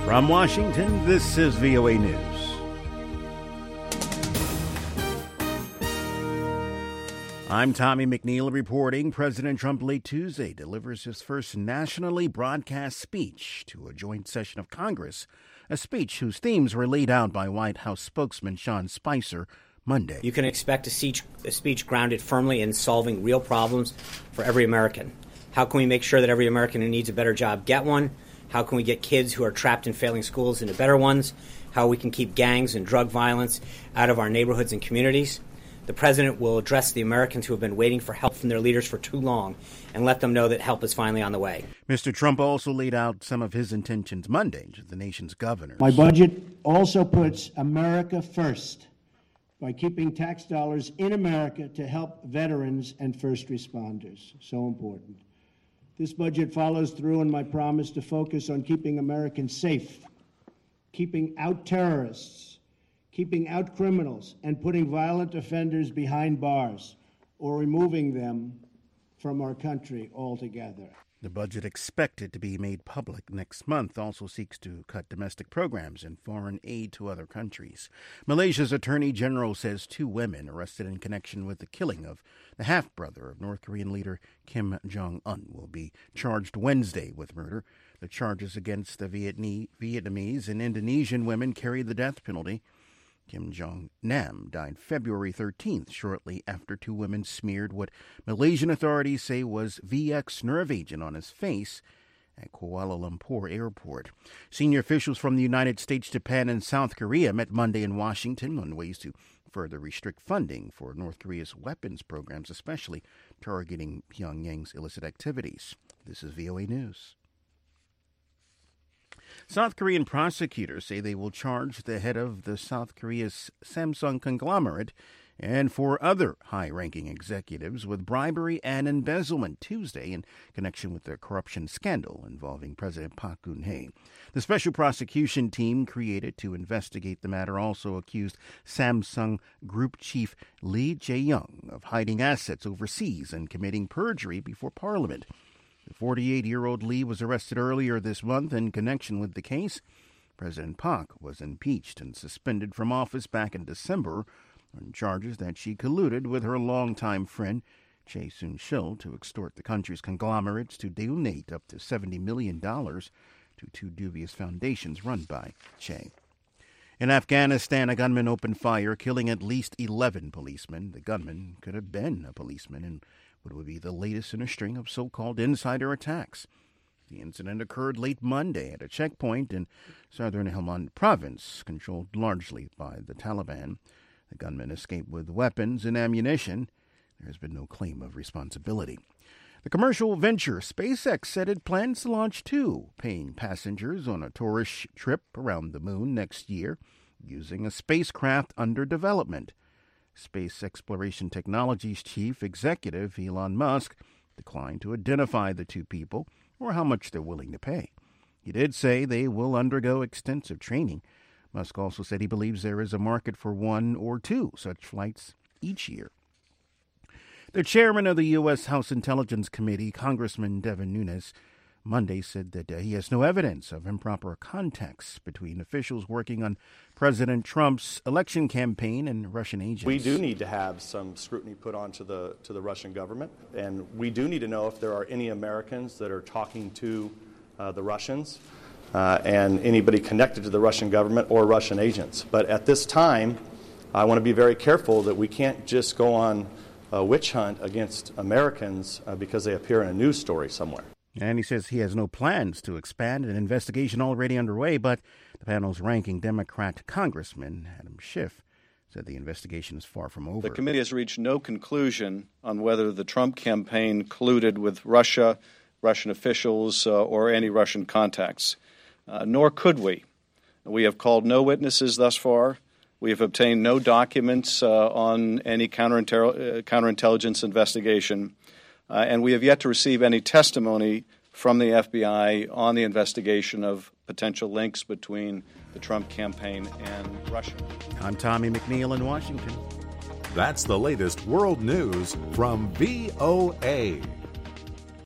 From Washington, this is VOA News. I'm Tommy McNeil reporting. President Trump late Tuesday delivers his first nationally broadcast speech to a joint session of Congress, a speech whose themes were laid out by White House spokesman Sean Spicer Monday. You can expect a speech grounded firmly in solving real problems for every American. How can we make sure that every American who needs a better job get one? How can we get kids who are trapped in failing schools into better ones? How we can keep gangs and drug violence out of our neighborhoods and communities? The president will address the Americans who have been waiting for help from their leaders for too long and let them know that help is finally on the way. Mr. Trump also laid out some of his intentions Monday to the nation's governors. My budget also puts America first by keeping tax dollars in America to help veterans and first responders. So important. This budget follows through on my promise to focus on keeping Americans safe, keeping out terrorists, keeping out criminals, and putting violent offenders behind bars or removing them from our country altogether. The budget expected to be made public next month also seeks to cut domestic programs and foreign aid to other countries. Malaysia's Attorney General says 2 women arrested in connection with the killing of the half-brother of North Korean leader Kim Jong-un will be charged Wednesday with murder. The charges against the Vietnamese and Indonesian women carry the death penalty. Kim Jong-nam died February 13th, shortly after 2 women smeared what Malaysian authorities say was VX nerve agent on his face at Kuala Lumpur Airport. Senior officials from the United States, Japan, and South Korea met Monday in Washington on ways to further restrict funding for North Korea's weapons programs, especially targeting Pyongyang's illicit activities. This is VOA News. South Korean prosecutors say they will charge the head of the South Korea's Samsung conglomerate and 4 other high-ranking executives with bribery and embezzlement Tuesday in connection with the corruption scandal involving President Park Geun-hye. The special prosecution team created to investigate the matter also accused Samsung Group chief Lee Jae-young of hiding assets overseas and committing perjury before Parliament. The 48-year-old Lee was arrested earlier this month in connection with the case. President Park was impeached and suspended from office back in December on charges that she colluded with her longtime friend, Chae Soon-sil, to extort the country's conglomerates to donate up to $70 million to 2 dubious foundations run by Chae. In Afghanistan, a gunman opened fire, killing at least 11 policemen. The gunman could have been a policeman in what would be the latest in a string of so-called insider attacks. The incident occurred late Monday at a checkpoint in southern Helmand province, controlled largely by the Taliban. The gunman escaped with weapons and ammunition. There has been no claim of responsibility. The commercial venture SpaceX said it plans to launch 2 paying passengers on a tourist trip around the moon next year using a spacecraft under development. Space Exploration Technologies chief executive Elon Musk declined to identify the 2 people or how much they're willing to pay. He did say they will undergo extensive training. Musk also said he believes there is a market for 1 or 2 such flights each year. The chairman of the U.S. House Intelligence Committee, Congressman Devin Nunes, Monday said that he has no evidence of improper contacts between officials working on President Trump's election campaign and Russian agents. We do need to have some scrutiny put onto the Russian government, and we do need to know if there are any Americans that are talking to the Russians and anybody connected to the Russian government or Russian agents. But at this time, I want to be very careful that we can't just go on a witch hunt against Americans because they appear in a news story somewhere. And he says he has no plans to expand an investigation already underway, but the panel's ranking Democrat Congressman Adam Schiff said the investigation is far from over. The committee has reached no conclusion on whether the Trump campaign colluded with Russia, Russian officials, or any Russian contacts. Nor could we. We have called no witnesses thus far. We have obtained no documents on any counterintelligence investigation. And we have yet to receive any testimony from the FBI on the investigation of potential links between the Trump campaign and Russia. I'm Tommy McNeil in Washington. That's the latest world news from VOA.